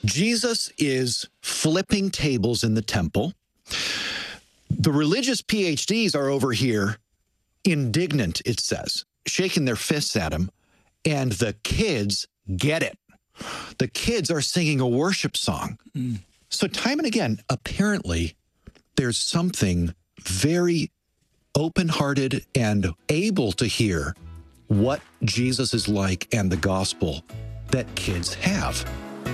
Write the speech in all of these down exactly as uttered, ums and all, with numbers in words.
Jesus is flipping tables in the temple. The religious P H Ds are over here indignant, it says, shaking their fists at him, and the kids get it. The kids are singing a worship song. Mm. So time and again, apparently, there's something very open-hearted and able to hear what Jesus is like and the gospel that kids have.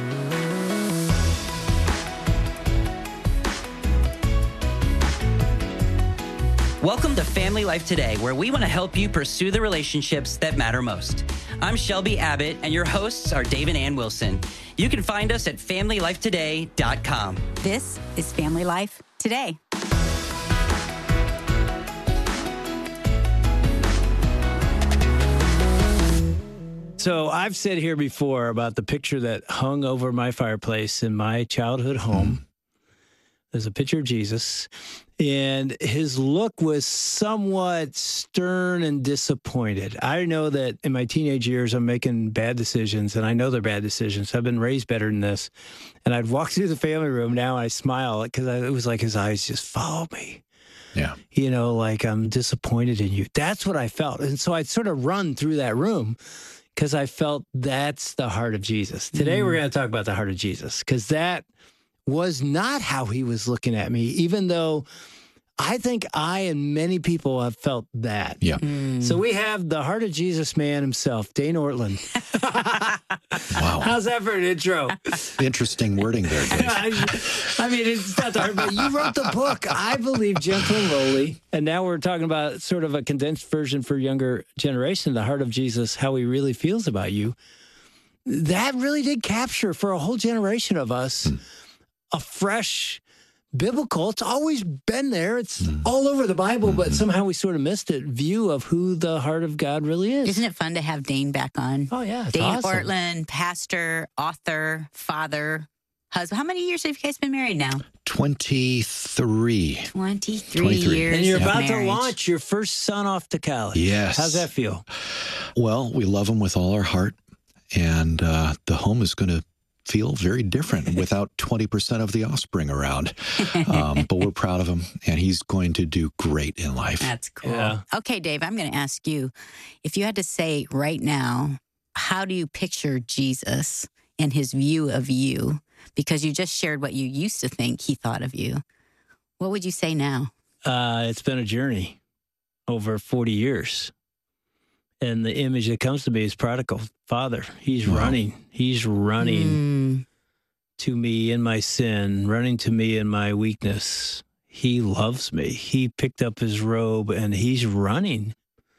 Welcome to Family Life Today, where we want to help you pursue the relationships that matter most. I'm Shelby Abbott, and your hosts are Dave and Ann Wilson. You can find us at family life today dot com. This is Family Life Today. So I've said here before about the picture that hung over my fireplace in my childhood home. Mm. There's a picture of Jesus, and his look was somewhat stern and disappointed. I know that in my teenage years, I'm making bad decisions, and I know they're bad decisions. I've been raised better than this. And I'd walk through the family room now, and I smile because it was like his eyes just followed me. Yeah. You know, like, I'm disappointed in you. That's what I felt. And so I'd sort of run through that room because I felt that's the heart of Jesus. Today, mm. we're going to talk about the heart of Jesus, because that was not how he was looking at me, even though I think I and many people have felt that. Yeah. Mm. So we have the heart of Jesus man himself, Dane Ortlund. Wow. How's that for an intro? Interesting wording there, Dave. I mean, it's not the hard, but you wrote the book, I Believe, Gentle and Lowly. And now we're talking about sort of a condensed version for younger generation, the heart of Jesus, how he really feels about you. That really did capture for a whole generation of us mm. a fresh biblical, it's always been there. It's mm. all over the Bible, mm-hmm. but somehow we sort of missed it, view of who the heart of God really is. Isn't it fun to have Dane back on? Oh, yeah. Dane awesome. Ortlund, pastor, author, father, husband. How many years have you guys been married now? twenty-three. twenty-three, twenty-three. years. And you're of about marriage. to launch your first son off to college. Yes. How's that feel? Well, we love him with all our heart, and uh, the home is going to feel very different without twenty percent of the offspring around. Um, but we're proud of him, and he's going to do great in life. That's cool. Yeah. Okay, Dave, I'm going to ask you, if you had to say right now, how do you picture Jesus and his view of you? Because you just shared what you used to think he thought of you. What would you say now? Uh, it's been a journey over forty years. And the image that comes to me is prodigal father. He's wow. running. He's running mm. to me in my sin, running to me in my weakness. He loves me. He picked up his robe and he's running.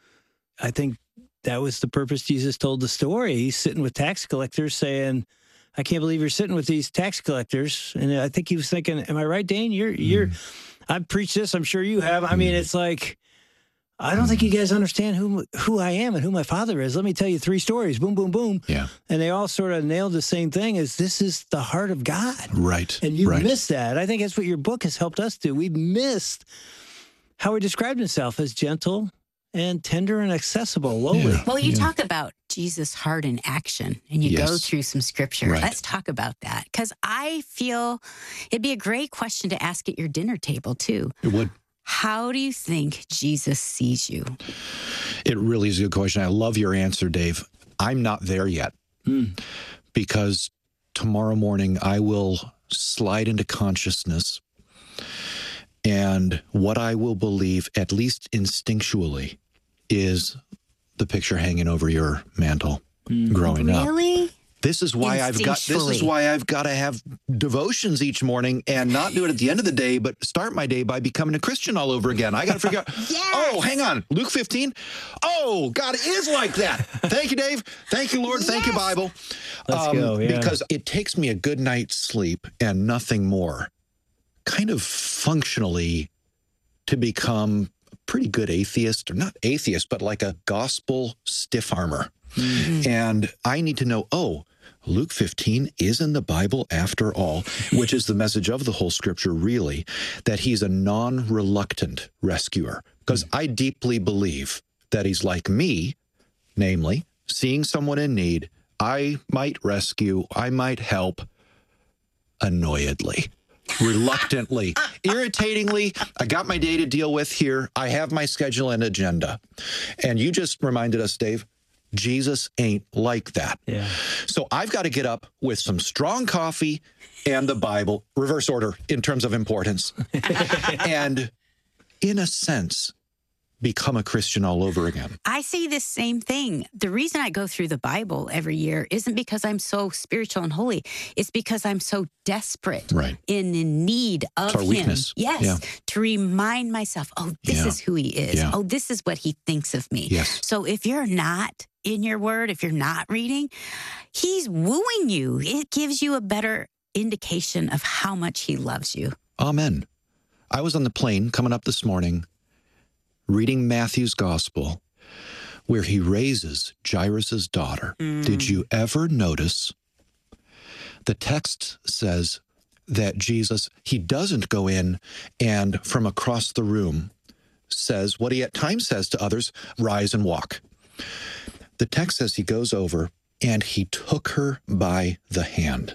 I think that was the purpose Jesus told the story. He's sitting with tax collectors saying, I can't believe you're sitting with these tax collectors. And I think he was thinking, am I right, Dane? You're, mm. you're, I've preached this. I'm sure you have. I mean, it's like, I don't think you guys understand who who I am and who my father is. Let me tell you three stories. Boom, boom, boom. Yeah. And they all sort of nailed the same thing, is this is the heart of God. Right. And you right. missed that. I think that's what your book has helped us do. We've missed how he described himself as gentle and tender and accessible, lowly. Yeah. Well, you yeah. talk about Jesus' heart in action, and you yes. go through some scripture. Right. Let's talk about that, because I feel it'd be a great question to ask at your dinner table, too. It would. How do you think Jesus sees you? It really is a good question. I love your answer, Dave. I'm not there yet mm. because tomorrow morning I will slide into consciousness, and what I will believe, at least instinctually, is the picture hanging over your mantle mm. growing really? up. Really? This is why I've got this is why I've got to have devotions each morning and not do it at the end of the day, but start my day by becoming a Christian all over again. I got to figure out, yes. oh, hang on, Luke fifteen. Oh, God is like that. Thank you, Dave. Thank you, Lord. Yes. Thank you, Bible. Let's um, go, yeah. Because it takes me a good night's sleep and nothing more, kind of functionally, to become a pretty good atheist, or not atheist, but like a gospel stiff armor. Mm-hmm. And I need to know, oh, Luke fifteen is in the Bible after all, which is the message of the whole scripture, really, that he's a non-reluctant rescuer. Because I deeply believe that he's like me, namely, seeing someone in need, I might rescue, I might help, annoyedly, reluctantly, irritatingly. I got my day to deal with here. I have my schedule and agenda. And you just reminded us, Dave, Jesus ain't like that. Yeah. So I've got to get up with some strong coffee and the Bible, reverse order in terms of importance. And in a sense, become a Christian all over again. I say this same thing. The reason I go through the Bible every year isn't because I'm so spiritual and holy. It's because I'm so desperate Right. and in need of It's our him. weakness. Yes. Yeah. To remind myself, oh, this Yeah. is who he is. Yeah. Oh, this is what he thinks of me. Yes. So if you're not in your word, if you're not reading, he's wooing you. It gives you a better indication of how much he loves you. Amen. I was on the plane coming up this morning, reading Matthew's gospel, where he raises Jairus' daughter. Mm. Did you ever notice the text says that Jesus, he doesn't go in and from across the room says what he at times says to others, rise and walk. The text says he goes over and he took her by the hand.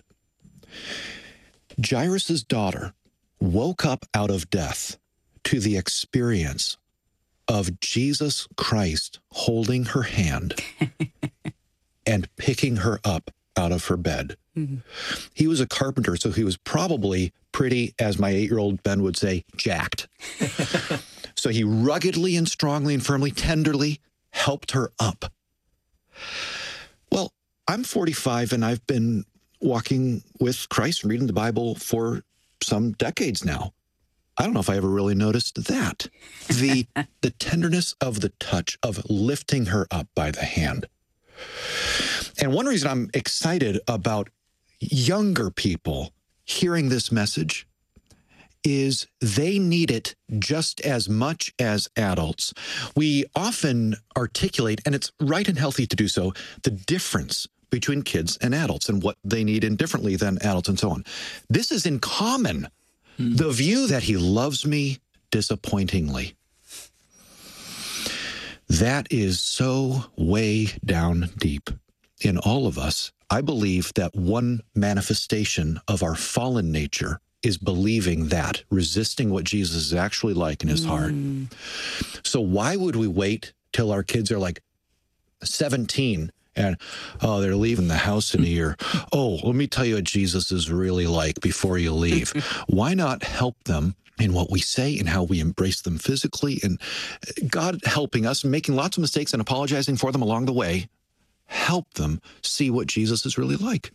Jairus' daughter woke up out of death to the experience of Jesus Christ holding her hand and picking her up out of her bed. Mm-hmm. He was a carpenter, so he was probably pretty, as my eight-year-old Ben would say, jacked. So he ruggedly and strongly and firmly, tenderly helped her up. Well, I'm forty-five and I've been walking with Christ and reading the Bible for some decades now. I don't know if I ever really noticed that. The the tenderness of the touch of lifting her up by the hand. And one reason I'm excited about younger people hearing this message is they need it just as much as adults. We often articulate, and it's right and healthy to do so, the difference between kids and adults and what they need indifferently than adults and so on. This is in common. The view that he loves me disappointingly. That is so way down deep in all of us. I believe that one manifestation of our fallen nature is believing that, resisting what Jesus is actually like in his Mm. heart. So why would we wait till our kids are like seventeen and, oh, they're leaving the house in a year. Oh, let me tell you what Jesus is really like before you leave. Why not help them in what we say and how we embrace them physically? And God helping us, making lots of mistakes and apologizing for them along the way, help them see what Jesus is really like.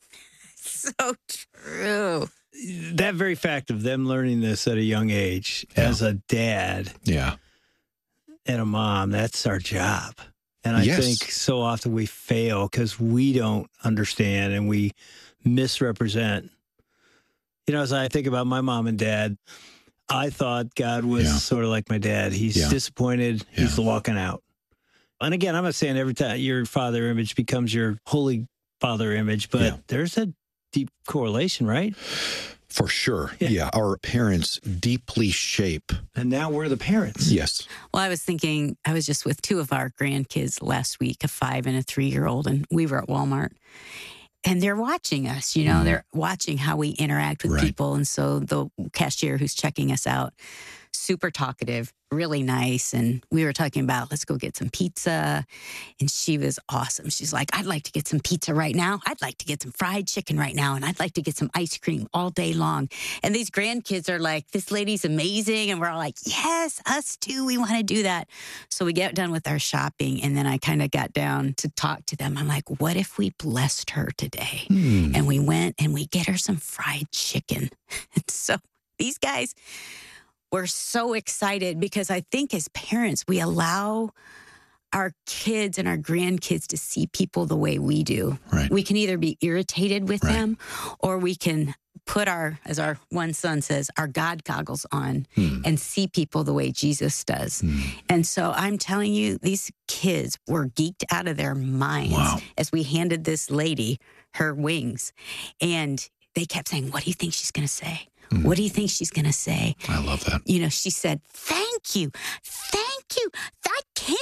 So true. That very fact of them learning this at a young age, Yeah. as a dad Yeah. and a mom, that's our job. And I Yes. think so often we fail because we don't understand and we misrepresent. You know, as I think about my mom and dad, I thought God was Yeah. sort of like my dad. He's Yeah. disappointed. He's Yeah. walking out. And again, I'm not saying every time your father image becomes your holy father image, but Yeah. there's a deep correlation, right? For sure. Yeah. Yeah. Our parents deeply shape. And now we're the parents. Yes. Well, I was thinking, I was just with two of our grandkids last week, a five and a three-year-old, and we were at Walmart. And they're watching us, you know, Mm. they're watching how we interact with Right. people. And so the cashier who's checking us out, super talkative, really nice. And we were talking about, let's go get some pizza. And she was awesome. She's like, I'd like to get some pizza right now. I'd like to get some fried chicken right now. And I'd like to get some ice cream all day long. And these grandkids are like, this lady's amazing. And we're all like, yes, us too. We want to do that. So we get done with our shopping. And then I kind of got down to talk to them. I'm like, what if we blessed her today? Hmm. And we went and we get her some fried chicken. And so these guys were so excited because I think as parents, we allow our kids and our grandkids to see people the way we do. Right. We can either be irritated with Right. them or we can put our, as our one son says, our God goggles on Hmm. and see people the way Jesus does. Hmm. And so I'm telling you, these kids were geeked out of their minds Wow. as we handed this lady her wings. And they kept saying, what do you think she's going to say? Mm. What do you think she's going to say? I love that. You know, she said, thank you. Thank you. I can't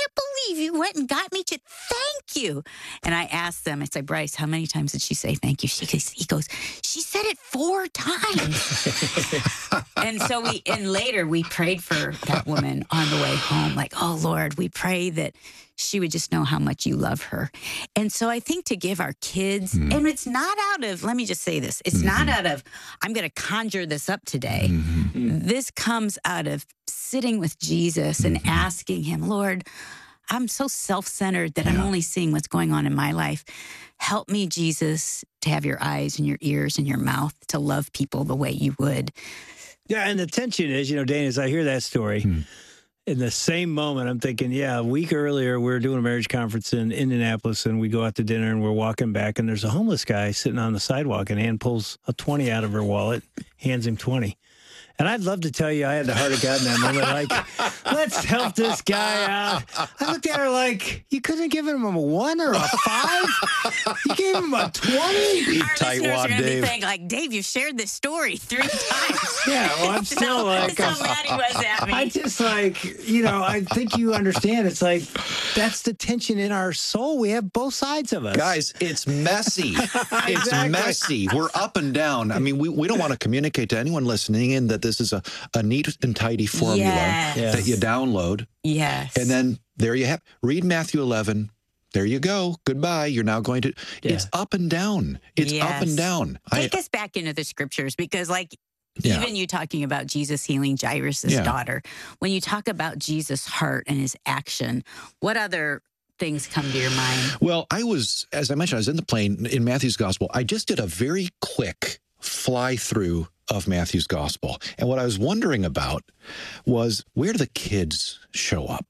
you went and got me to thank you. And I asked them, I said, Bryce, how many times did she say thank you? She goes, he goes, she said it four times. And so we, and later we prayed for that woman on the way home. Like, oh Lord, we pray that she would just know how much you love her. And so I think to give our kids, mm-hmm. and it's not out of, let me just say this, it's mm-hmm. not out of, I'm going to conjure this up today. Mm-hmm. This comes out of sitting with Jesus and mm-hmm. asking him, Lord, I'm so self-centered that yeah. I'm only seeing what's going on in my life. Help me, Jesus, to have your eyes and your ears and your mouth to love people the way you would. Yeah, and the tension is, you know, Dana, as I hear that story, hmm. in the same moment, I'm thinking, yeah, a week earlier, we were doing a marriage conference in Indianapolis, and we go out to dinner, and we're walking back, and there's a homeless guy sitting on the sidewalk, and Ann pulls a twenty out of her wallet, hands him twenty. And I'd love to tell you I had the heart of God in that moment, like, let's help this guy out. I looked at her like, you couldn't have given him a one or a five? You gave him a twenty? You tightwad, Dave. Think, like, Dave, you've shared this story three times. Yeah, well, I'm still so, like... So mad he was at me. I just like, you know, I think you understand. It's like, that's the tension in our soul. We have both sides of us. Guys, it's messy. It's Exactly. messy. We're up and down. I mean, we, we don't want to communicate to anyone listening in that this is a, a neat and tidy formula Yes. that you download. Yes. And then there you have, read Matthew eleven. There you go. Goodbye. You're now going to, Yeah. it's up and down. It's Yes. up and down. Take I, us back into the scriptures because, like, Yeah. even you talking about Jesus healing Jairus' Yeah. daughter, when you talk about Jesus' heart and his action, what other things come to your mind? Well, I was, as I mentioned, I was in the plane in Matthew's gospel. I just did a very quick fly through of Matthew's gospel. And what I was wondering about was, where do the kids show up?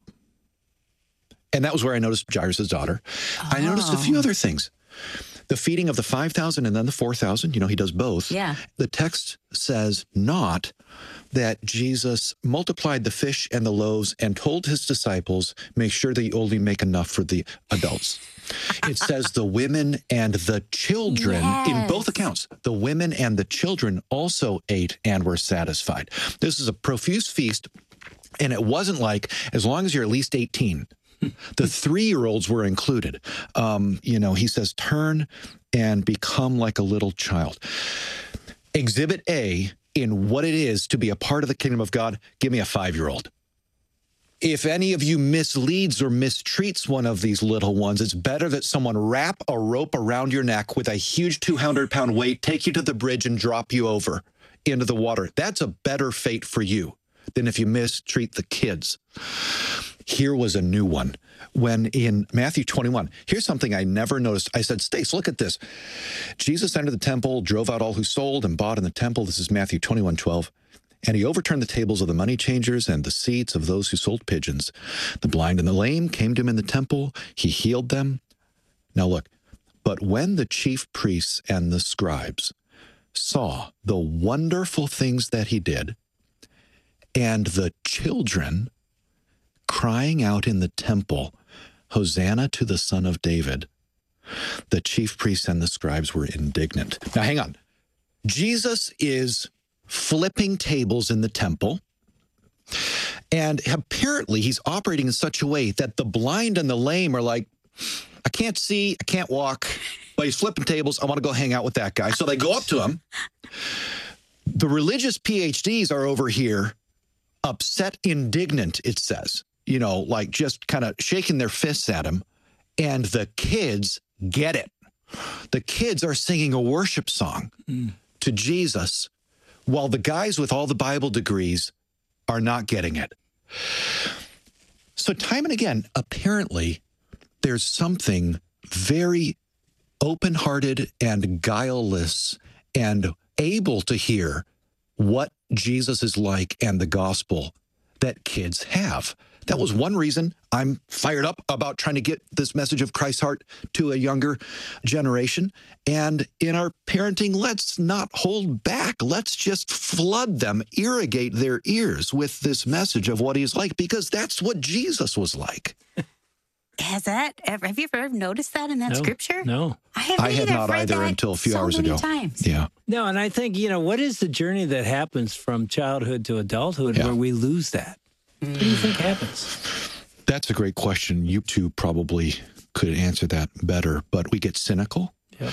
And that was where I noticed Jairus' daughter. Oh. I noticed a few other things. The feeding of the five thousand and then the four thousand, you know, he does both. Yeah. The text says not that Jesus multiplied the fish and the loaves and told his disciples, make sure that you only make enough for the adults. It says the women and the children, Yes. in both accounts, the women and the children also ate and were satisfied. This is a profuse feast, and it wasn't like, as long as you're at least eighteen, the three-year-olds were included. Um, you know, he says, turn and become like a little child. Exhibit A in what it is to be a part of the kingdom of God, give me a five-year-old. If any of you misleads or mistreats one of these little ones, it's better that someone wrap a rope around your neck with a huge two hundred pound weight, take you to the bridge and drop you over into the water. That's a better fate for you than if you mistreat the kids. Here was a new one. When in Matthew twenty-one, here's something I never noticed. I said, Stace, look at this. Jesus entered the temple, drove out all who sold and bought in the temple. This is Matthew twenty-one twelve. And he overturned the tables of the money changers and the seats of those who sold pigeons. The blind and the lame came to him in the temple. He healed them. Now look, but when the chief priests and the scribes saw the wonderful things that he did, and the children crying out in the temple, Hosanna to the Son of David, the chief priests and the scribes were indignant. Now, hang on. Jesus is flipping tables in the temple, and apparently he's operating in such a way that the blind and the lame are like, I can't see, I can't walk, but he's flipping tables. I want to go hang out with that guy. So they go up to him. The religious P H Ds are over here upset, indignant, it says, you know, like just kind of shaking their fists at him. And the kids get it. The kids are singing a worship song mm. to Jesus, while the guys with all the Bible degrees are not getting it. So time and again, apparently, there's something very open-hearted and guileless and able to hear what Jesus is like and the gospel that kids have. That was one reason I'm fired up about trying to get this message of Christ's heart to a younger generation. And in our parenting, let's not hold back. Let's just flood them, irrigate their ears with this message of what he's like, because that's what Jesus was like. Has that ever, have you ever noticed that in that No, scripture? No. I haven't I had either. not I've read either that until a few so hours many ago. Times. Yeah. No, and I think, you know, what is the journey that happens from childhood to adulthood Yeah. where we lose that? Mm. What do you think happens? That's a great question. You two probably could answer that better, but we get cynical. Yep.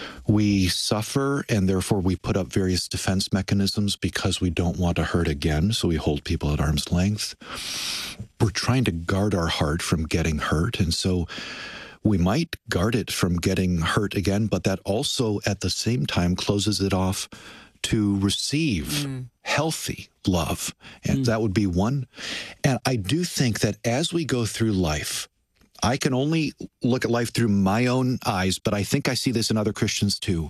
We suffer, and therefore we put up various defense mechanisms because we don't want to hurt again, so we hold people at arm's length. We're trying to guard our heart from getting hurt, and so we might guard it from getting hurt again, but that also at the same time closes it off to receive mm. healthy love. And mm. that would be one. And I do think that as we go through life, I can only look at life through my own eyes, but I think I see this in other Christians too.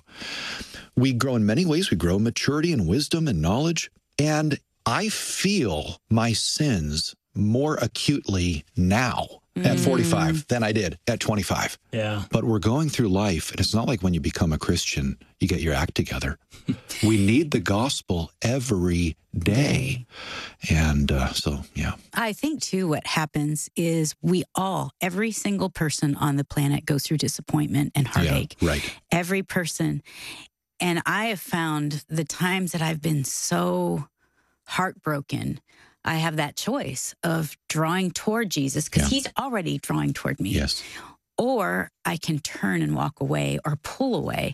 We grow in many ways. We grow in maturity and wisdom and knowledge. And I feel my sins more acutely now mm. at forty-five than I did at twenty-five. Yeah. But we're going through life, and it's not like when you become a Christian, you get your act together. We need the gospel every day. And uh, so, yeah. I think, too, what happens is we all, every single person on the planet goes through disappointment and heartache. Yeah, right. Every person. And I have found the times that I've been so heartbroken, I have that choice of drawing toward Jesus because yeah. he's already drawing toward me. Yes. Or I can turn and walk away or pull away.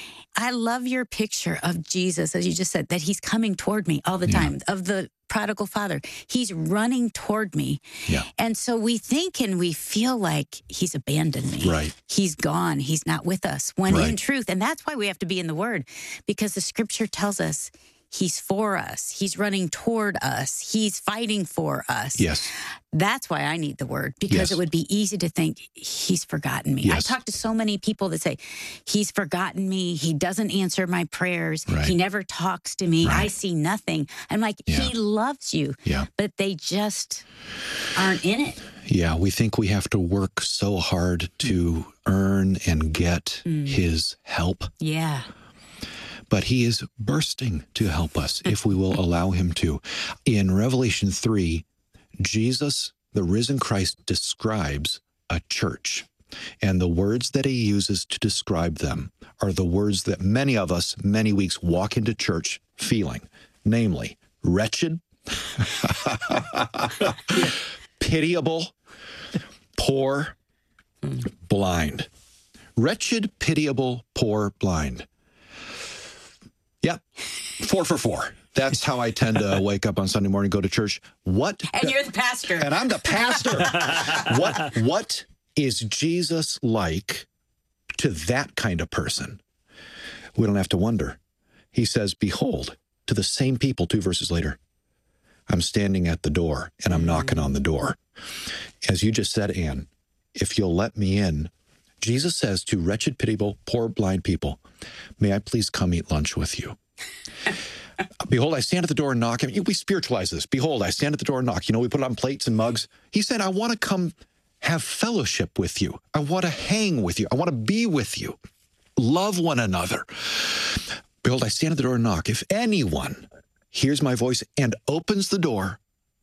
I love your picture of Jesus, as you just said, that he's coming toward me all the yeah. time, of the prodigal father. He's running toward me. Yeah. And so we think and we feel like he's abandoned me. Right. He's gone. He's not with us. When right. in truth, and that's why we have to be in the Word, because the scripture tells us he's for us. He's running toward us. He's fighting for us. Yes. That's why I need the Word, because yes. it would be easy to think he's forgotten me. Yes. I talk to so many people that say, he's forgotten me. He doesn't answer my prayers. Right. He never talks to me. Right. I see nothing. I'm like, yeah. he loves you, yeah. but they just aren't in it. Yeah, we think we have to work so hard to earn and get mm. his help. Yeah. But he is bursting to help us if we will allow him to. In Revelation three, Jesus, the risen Christ, describes a church. And the words that he uses to describe them are the words that many of us, many weeks, walk into church feeling. Namely, wretched, pitiable, poor, blind. Wretched, pitiable, poor, blind. Yep. Four for four. That's how I tend to wake up on Sunday morning, go to church. What? And you're the pastor. And I'm the pastor. what, what is Jesus like to that kind of person? We don't have to wonder. He says, behold, to the same people, two verses later, I'm standing at the door and I'm knocking on the door. As you just said, Ann, if you'll let me in, Jesus says to wretched, pitiable, poor, blind people, may I please come eat lunch with you? Behold, I stand at the door and knock. I mean, we spiritualize this. Behold, I stand at the door and knock. You know, we put it on plates and mugs. He said, I want to come have fellowship with you. I want to hang with you. I want to be with you. Love one another. Behold, I stand at the door and knock. If anyone hears my voice and opens the door,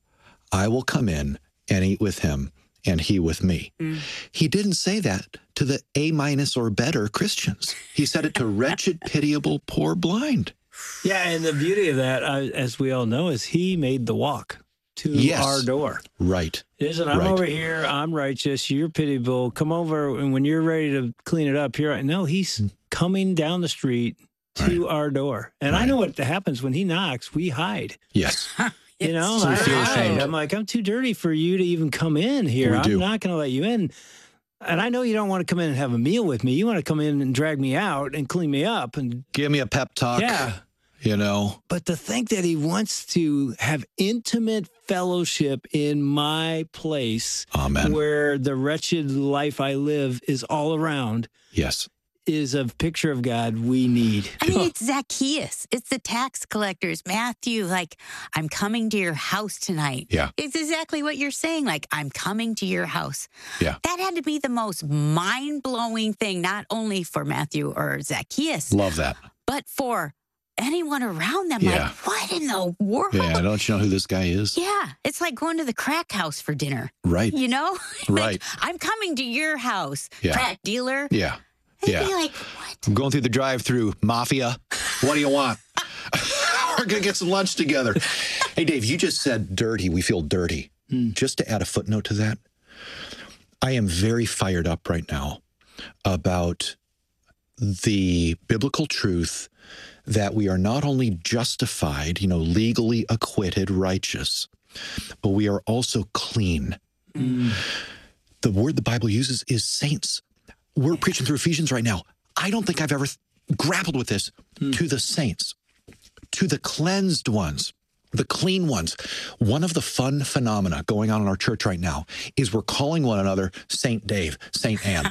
I will come in and eat with him and he with me. Mm. He didn't say that to the A minus or better Christians. He said it to wretched, pitiable, poor, blind. Yeah, and the beauty of that, uh, as we all know, is he made the walk to yes. our door. Right. Isn't I'm right. over here, I'm righteous, you're pitiable, come over, and when you're ready to clean it up, here, no, he's coming down the street to right. our door. And right. I know what happens when he knocks, we hide. Yes. You know, so I, feel ashamed. I'm like, I'm too dirty for you to even come in here. We I'm do. not going to let you in. And I know you don't want to come in and have a meal with me. You want to come in and drag me out and clean me up and give me a pep talk. Yeah. You know. But to think that he wants to have intimate fellowship in my place, Amen. Where the wretched life I live is all around. Yes. Is a picture of God we need. I mean, it's Zacchaeus. It's the tax collectors. Matthew, like, I'm coming to your house tonight. Yeah. It's exactly what you're saying. Like, I'm coming to your house. Yeah. That had to be the most mind-blowing thing, not only for Matthew or Zacchaeus. Love that. But for anyone around them. Yeah. Like, what in the world? Yeah, don't you know who this guy is? Yeah. It's like going to the crack house for dinner. Right. You know? Right. Like, I'm coming to your house, yeah. crack dealer. Yeah. They'd yeah. be like, what? I'm going through the drive-through, mafia. What do you want? We're going to get some lunch together. Hey, Dave, you just said dirty. We feel dirty. Mm. Just to add a footnote to that, I am very fired up right now about the biblical truth that we are not only justified, you know, legally acquitted, righteous, but we are also clean. Mm. The word the Bible uses is saints. We're preaching through Ephesians right now. I don't think I've ever th- grappled with this. Mm. To the saints, to the cleansed ones, the clean ones. One of the fun phenomena going on in our church right now is we're calling one another Saint Dave, Saint Anne.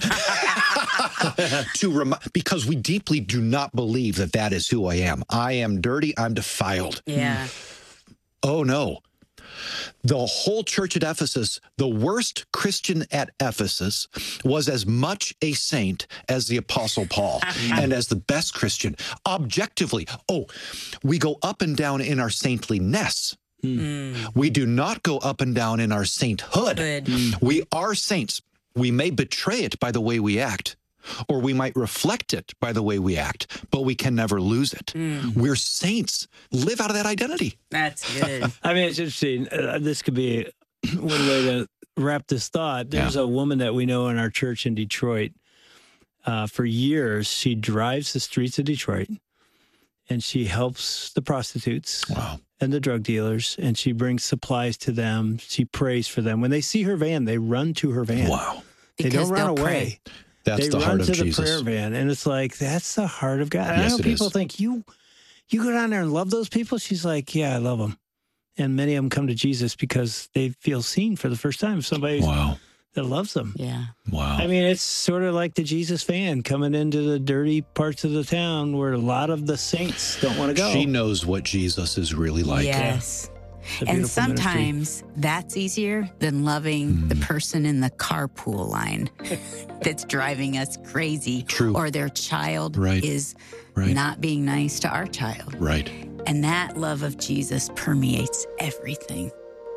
to rem- because we deeply do not believe that that is who I am. I am dirty. I'm defiled. Yeah. Oh, no. The whole church at Ephesus, the worst Christian at Ephesus, was as much a saint as the Apostle Paul and as the best Christian. Objectively, oh, we go up and down in our saintliness. Mm. We do not go up and down in our sainthood. Mm. We are saints. We may betray it by the way we act, or we might reflect it by the way we act, but we can never lose it. Mm. We're saints. Live out of that identity. That's good. I mean, it's interesting. Uh, this could be one way to wrap this thought. There's yeah. a woman that we know in our church in Detroit. Uh, for years, she drives the streets of Detroit, and she helps the prostitutes wow. and the drug dealers, and she brings supplies to them. She prays for them. When they see her van, they run to her van. Wow. They Because don't run away. Pray. That's they the run heart of to Jesus. the prayer van, and it's like, that's the heart of God. Yes, I know it people is. think, you you go down there and love those people? She's like, yeah, I love them. And many of them come to Jesus because they feel seen for the first time. Somebody wow. that loves them. Yeah. Wow. I mean, it's sort of like the Jesus van coming into the dirty parts of the town where a lot of the saints don't want to go. She knows what Jesus is really like. Yes. Yeah. And sometimes ministry. That's easier than loving mm. the person in the carpool line that's driving us crazy. True. Or their child right. is right. not being nice to our child. Right. And that love of Jesus permeates everything.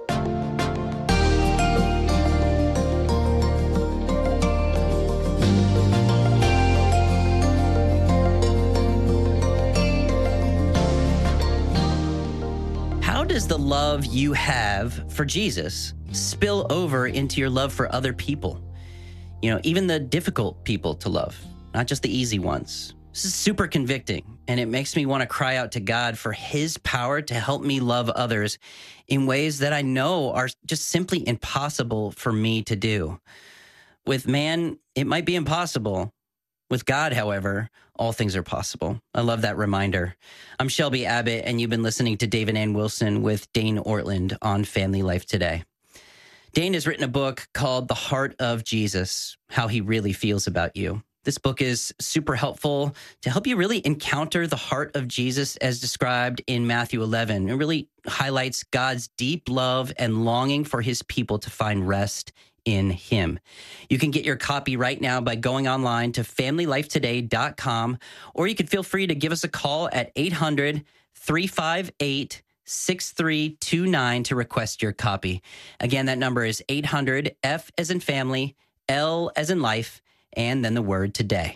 How does the love you have for Jesus spill over into your love for other people? You know, even the difficult people to love, not just the easy ones. This is super convicting, and it makes me want to cry out to God for his power to help me love others in ways that I know are just simply impossible for me to do. With man, it might be impossible. With God, however, all things are possible. I love that reminder. I'm Shelby Abbott, and you've been listening to Dave and Ann Wilson with Dane Ortland on Family Life Today. Dane has written a book called The Heart of Jesus, How He Really Feels About You. This book is super helpful to help you really encounter the heart of Jesus as described in Matthew eleven. It really highlights God's deep love and longing for his people to find rest in him. You can get your copy right now by going online to family life today dot com, or you can feel free to give us a call at eight hundred, three five eight, six three two nine to request your copy. Again, that number is eight hundred, F as in family, L as in life, and then the word today.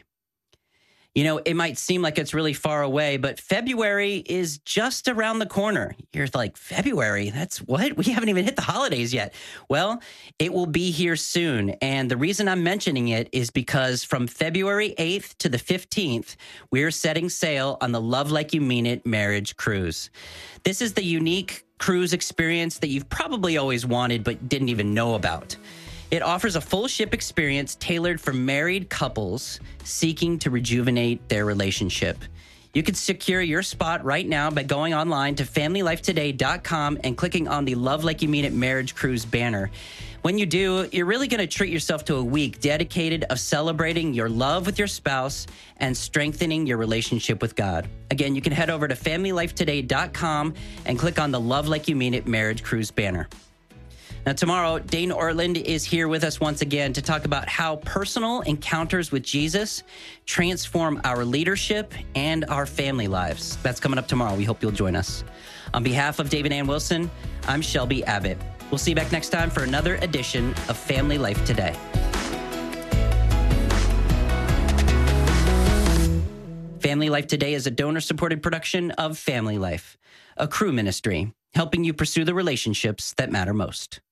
You know, it might seem like it's really far away, but February is just around the corner. You're like, February? That's what? We haven't even hit the holidays yet. Well, it will be here soon. And the reason I'm mentioning it is because from February eighth to the fifteenth, we're setting sail on the Love Like You Mean It marriage cruise. This is the unique cruise experience that you've probably always wanted but didn't even know about. It offers a full ship experience tailored for married couples seeking to rejuvenate their relationship. You can secure your spot right now by going online to family life today dot com and clicking on the Love Like You Mean It Marriage Cruise banner. When you do, you're really going to treat yourself to a week dedicated of celebrating your love with your spouse and strengthening your relationship with God. Again, you can head over to family life today dot com and click on the Love Like You Mean It Marriage Cruise banner. Now, tomorrow, Dane Ortland is here with us once again to talk about how personal encounters with Jesus transform our leadership and our family lives. That's coming up tomorrow. We hope you'll join us. On behalf of Dave and Ann Wilson, I'm Shelby Abbott. We'll see you back next time for another edition of Family Life Today. Family Life Today is a donor-supported production of Family Life, a Cru ministry, helping you pursue the relationships that matter most.